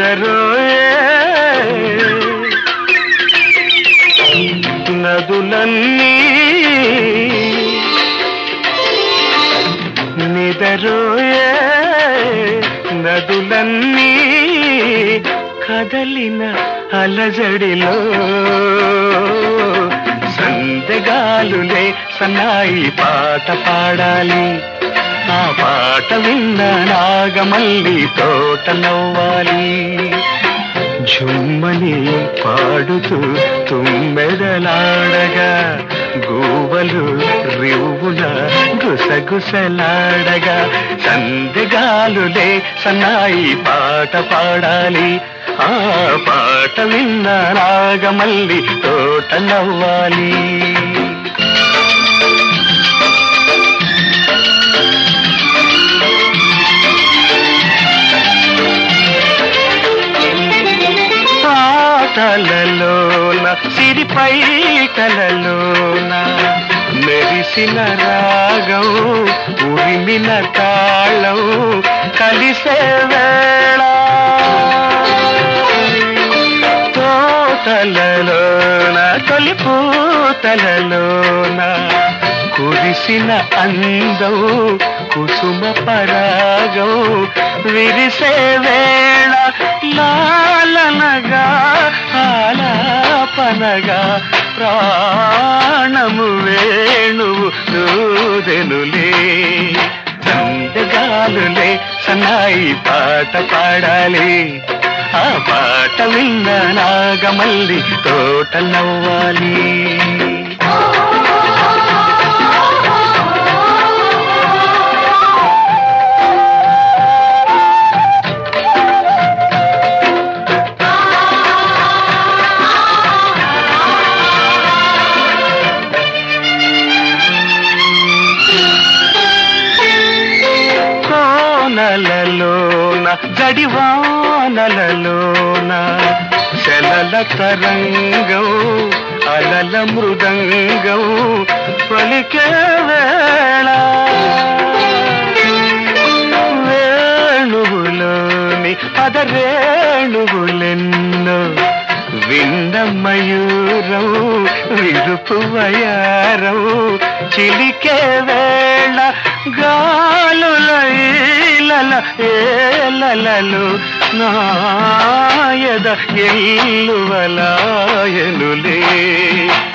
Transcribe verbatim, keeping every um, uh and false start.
నిదరోయే నదులన్నీ నిదరోయే నదులన్నీ కదలిన అలజడిలో సందెగాలులే సన్నాయి పాట పాడాలి. ఆ పాట విన్న నాగమల్లి తోట నవ్వాలి. జుమ్మని పాడుతూ తుమ్మెదలాడగా గూవలు రివ్వున గుసగుసలాడగా సందెగాలులే సన్నాయి పాట పాడాలి. ఆ పాట విన్న నాగమల్లి తోట నవ్వాలి. పాటలలోన సిరిపై కలలోన మెరిసిన రాగం ఉరిమిన తాళం కలిసే వేళ తోటలలోన తొలి పూతలలోన కురిసిన అందం కుసుమ పరాగం విరిసే వేళ లాలనగా ఆలాపనగా ప్రాణము వేణువు దూదెనులే సందగాలులే సన్నాయి పాట పాడాలి. ఆ పాట విన్న నాగమల్లి తోట నవ్వాలి. కోనలలోన జడివానలలోన శలల తరంగం అలల మృదంగం పలికే వేళ వేణువులోని పదరేణువులెన్నో వింద మయూరం విరుపు వయారం చిలికే వేళ గాలుల ఈలల ఏలలలు నాయద ఎల్లువలాయనులే